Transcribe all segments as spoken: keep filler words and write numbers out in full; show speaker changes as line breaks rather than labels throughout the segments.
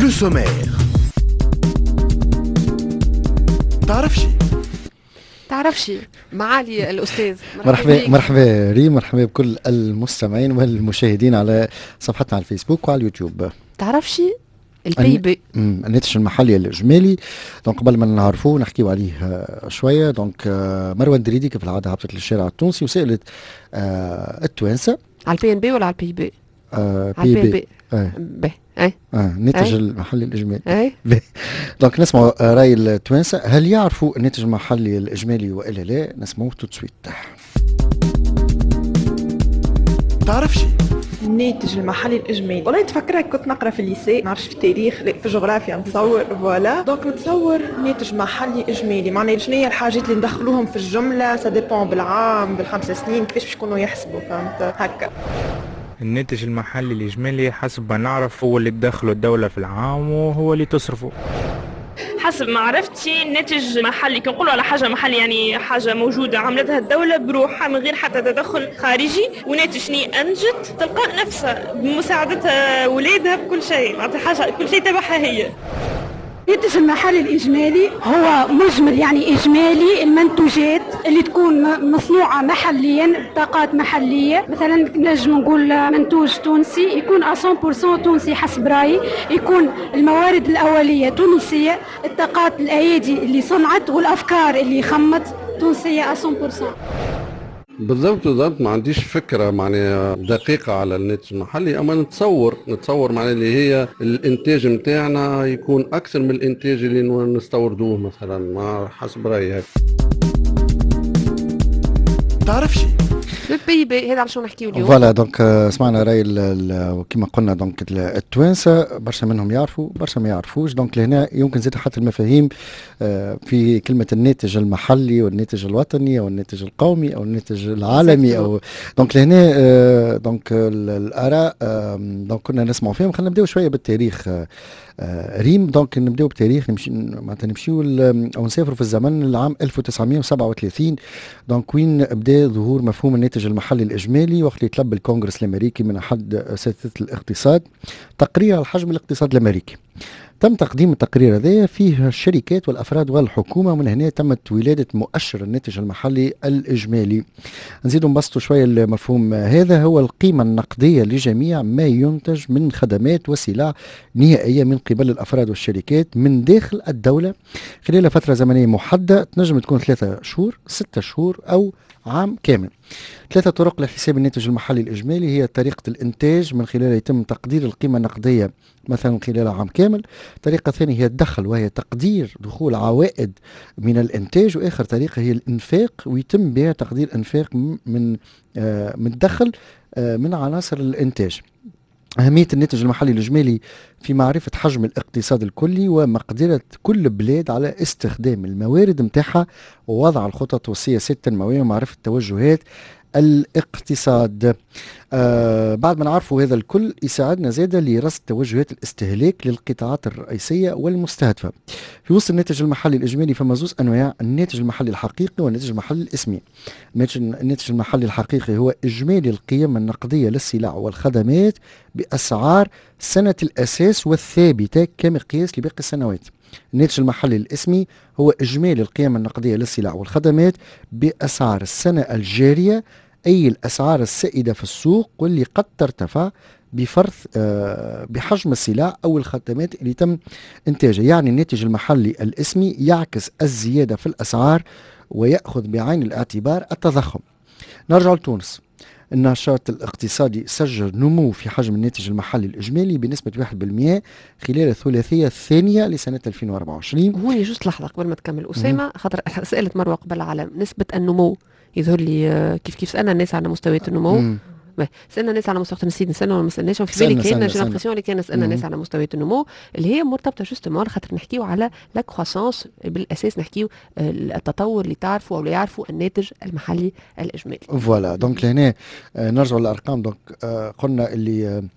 لو سومير. تعرفش
تعرفش معالي الأستاذ.
مرحبا مرحبا ريم، مرحبا بكل المستمعين والمشاهدين على صفحتنا على الفيسبوك وعلى اليوتيوب.
تعرفش البي بي
الناتج المحلي الإجمالي، دونك قبل ما نعرفوه نحكيو عليه شوية. دونك مروان دريدي كيف العادة هبطت للشارع التونسي وسألت آه التوانسة
على البي ان بي ولا على البي بي؟
آه
على البي بي
آه.
بي اي
اه الناتج المحلي الإجمالي
اي.
دونك نسمعوا راي التوانسة، هل يعرفوا الناتج المحلي الإجمالي وإلا لا؟ نسمعوه تو سويت.
تعرفش
الناتج المحلي الاجمالي؟ والله تفكرك كنت نقرا في الليسي، نعرفش في التاريخ لا في الجغرافيا نتصور فوالا. دونك نتصور ناتج محلي اجمالي معناها شنو هي الحاجات اللي ندخلوهم في الجمله، سا ديبون بالعام بالخمس سنين كيفاش باش يكونوا يحسبوا، فهمت هكا.
الناتج المحلي الإجمالي حسب ما نعرف هو اللي تدخله الدولة في العام وهو اللي تصرفه.
حسب ما عرفتي الناتج محلي كي نقولوا على حاجه محلي يعني حاجه موجوده عملتها الدوله بروحها من غير حتى تدخل خارجي، وناتج شني انجت تلقى نفسها بمساعدتها ولادها بكل شيء، معناتها حاجه كل شيء تبعها هي.
الناتج المحلي الإجمالي هو مجمل يعني إجمالي المنتوجات اللي تكون مصنوعة محليا بطاقات محلية. مثلا نجم نقول منتوج تونسي يكون مية بالمية تونسي حسب رأيي، يكون الموارد الأولية تونسية، الطاقات الأيادي اللي صنعت والأفكار اللي خمت تونسية مية بالمية.
بالضبط بالضبط ما عنديش فكرة معناها دقيقة على الناتج المحلي، أما نتصور نتصور معناها اللي هي الإنتاج متاعنا يكون أكثر من الإنتاج اللي نستوردوه مثلا، ما حسب رأيي هيك.
تعرفش
البي بي هذا على شو نحكيو اليوم.
فوالا دونك سمعنا راي كما قلنا دونك التوانسه، برشا منهم يعرفوا برشا ما يعرفوش. دونك لهنا يمكن زيد حتى المفاهيم في كلمه الناتج المحلي والناتج الوطني او الناتج القومي او الناتج العالمي او دونك لهنا دونك الاراء دونك كنا نسمعوا فيهم. خلينا نبداو شويه بالتاريخ ريم. دونك نبداو بالتاريخ، نمشي معناتها نمشيو او نسافروا في الزمن العام ألف وتسعمائة وسبعة وثلاثين. دونك وين بدا ظهور مفهوم الناتج المحلي الإجمالي، وقت اللي طلب الكونغرس الأمريكي من أحد أساتذة الاقتصاد تقرير على حجم الاقتصاد الأمريكي. تم تقديم التقرير هذا فيه الشركات والأفراد والحكومة، ومن هنا تمت ولادة مؤشر الناتج المحلي الإجمالي. نزيد نبسطوا شوية المفهوم هذا، هو القيمة النقدية لجميع ما ينتج من خدمات وسلع نهائية من قبل الأفراد والشركات من داخل الدولة خلال فترة زمنية محددة، تنجم تكون ثلاثة شهور ستة شهور أو عام كامل. ثلاثة طرق لحساب الناتج المحلي الإجمالي هي طريقة الإنتاج من خلالها يتم تقدير القيمة النقدية مثلا خلال عام كامل. طريقة ثانية هي الدخل وهي تقدير دخول عوائد من الإنتاج. وآخر طريقة هي الإنفاق ويتم بها تقدير إنفاق من آه من الدخل آه من عناصر الإنتاج. أهمية الناتج المحلي الإجمالي في معرفة حجم الاقتصاد الكلي ومقدرة كل بلاد على استخدام الموارد متاعها ووضع الخطط والسياسات التنموية ومعرفة توجهات الاقتصاد. آه بعد ما نعرفوا هذا الكل يساعدنا زادة لرصد توجهات الاستهلاك للقطاعات الرئيسية والمستهدفة. في وسط الناتج المحلي الإجمالي فما زوز أنواع: الناتج المحلي الحقيقي والناتج المحلي الاسمي. الناتج المحلي الحقيقي هو إجمالي القيم النقدية للسلع والخدمات بأسعار سنة الأساس والثابتة كمقياس لباقي السنوات. الناتج المحلي الاسمي هو إجمالي القيم النقدية للسلع والخدمات بأسعار السنة الجارية، أي الأسعار السائدة في السوق واللي قد ترتفع بفرض آه بحجم السلع أو الخدمات اللي تم إنتاجها. يعني الناتج المحلي الاسمي يعكس الزيادة في الأسعار ويأخذ بعين الاعتبار التضخم. نرجع لتونس. النشاط الاقتصادي سجل نمو في حجم الناتج المحلي الإجمالي بنسبة واحد بالمئة خلال الثلاثية الثانية لسنة ألفين وأربعة وعشرين.
هوني جوست لحظة قبل ما تكمل أسامة، خاطر سألت مروة قبل على نسبة النمو، يظهر لي كيف كيف سألنا الناس على مستويات النمو. مم. سألنا الناس على مستوى نسيت نسألنا ولا ما سألناش، وفي بالي كان جينيراسيون اللي كان سألنا الناس على مستويات النمو اللي هي مرتبطة جوستومون خاطر نحكيو على لا كروسانس بالأساس، نحكيو التطور اللي تعرفوا أو اللي يعرفوا الناتج المحلي الإجمالي.
فوالا دونك لهنا نرجع للأرقام. دونك قلنا اللي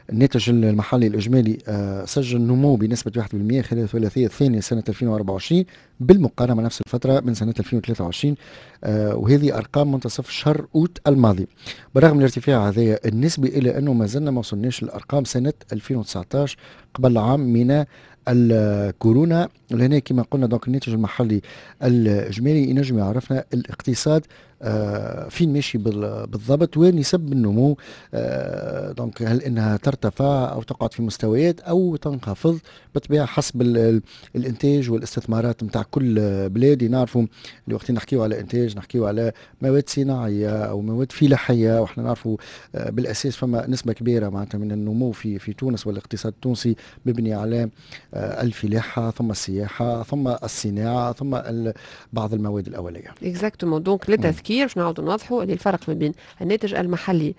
الناتج المحلي الإجمالي سجل نمو بنسبة واحد بالمئة خلال الثلاثية الثانية سنة ألفين وأربعة وعشرين بالمقارنة مع نفس الفترة من سنة ألفين وثلاثة وعشرين، وهذه أرقام منتصف شهر أوت الماضي. بالرغم من الارتفاع هذا النسبي إلا أنه ما زلنا ما وصلناش للأرقام سنة ألفين وتسعطاش قبل عام من الكورونا. لهنا كما قلنا دونك الناتج المحلي الإجمالي ينجم يعرفنا الاقتصاد آه فين ماشي بالضبط، وين يسبب النمو، آه دونك هل انها ترتفع او تقعد في مستويات او تنخفض بالطبيعه حسب الانتاج والاستثمارات نتاع كل بلاد. نعرفوا اللي وقت نحكيو على انتاج نحكيو على مواد صناعيه او مواد فلاحيه، واحنا نعرفوا آه بالاساس فما نسبه كبيره معناتها من النمو في في تونس والاقتصاد التونسي مبني على آه الفلاحه ثم السياحه ثم الصناعه ثم بعض المواد الاوليه.
اكزاكتومون. دونك للتذكير باش نعاودوا نوضحوا اللي الفرق ما بين الناتج المحلي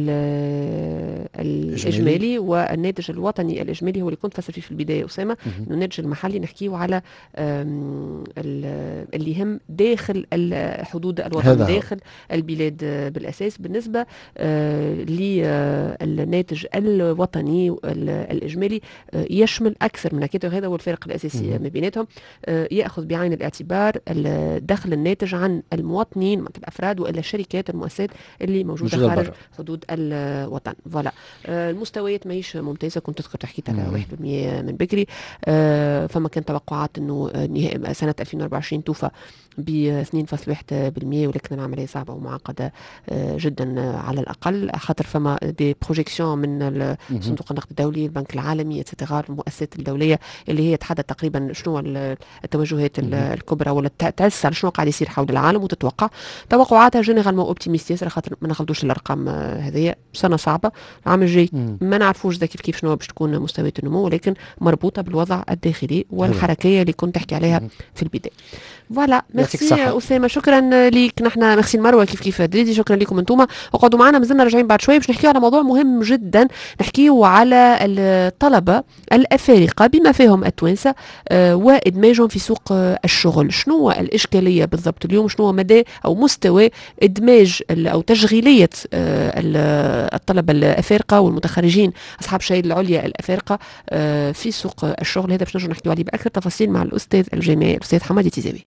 الاجمالي والناتج الوطني الاجمالي هو اللي كنت فسر فيه في البدايه اسامه، انه الناتج المحلي نحكيه على اللي يهم داخل حدود الوطن داخل البلاد بالاساس. بالنسبه للناتج الوطني الاجمالي يشمل اكثر من هكذا، وهذا هو الفرق الاساسي ما بيناتهم. ياخذ بعين الاعتبار الدخل الناتج عن المواطنين الافراد والا الشركات المؤسسات اللي موجوده خارج حدود الوطن. فوالا المستويات ماهيش ممتازه. كنت تذكر حكيت على واحد بالمئة من بكري. فما كان توقعات انه سنه ألفين وأربعة وعشرين توفى ب اثنين فاصلة واحد بالمئة، ولكن العمليه صعبه ومعقده جدا على الاقل، خاطر فما دي بروجيكسيون من صندوق النقد الدولي، البنك العالمي اتسيتيرا، المؤسسات الدوليه اللي هي تحدد تقريبا شنو التوجهات الكبرى ولا تأسس على شنو قاعد يصير حول العالم، وتتوقع توقعاتها جينيرالمون اوبتيميستيس، خاطر ما ناخذوش الارقام هذه. سنه صعبه، العام الجاي ما نعرفوش ذا كيف كيف شنو باش تكون مستويات النمو، ولكن مربوطه بالوضع الداخلي والحركيه اللي كنت تحكي عليها في البدايه. فوالا ميرسي اسامه، شكرا ليك. نحن ميرسي المروه كيف كيف دريدي، شكرا لكم انتم. وقعدوا معنا، مازلنا راجعين بعد شوي باش نحكيو على موضوع مهم جدا، نحكيو على الطلبه الافارقه بما فيهم التوانسه وادماجهم في سوق الشغل. شنو الاشكاليه بالضبط اليوم؟ شنو مدى او مستوى ادماج او تشغيليه الطلبه الافارقه والمتخرجين اصحاب الشهاده العليا الافارقه في سوق الشغل؟ هذا باش نرجعوا نحكيو عليه باكثر تفاصيل مع الاستاذ الجامعي الاستاذ حمادي تيزاوي.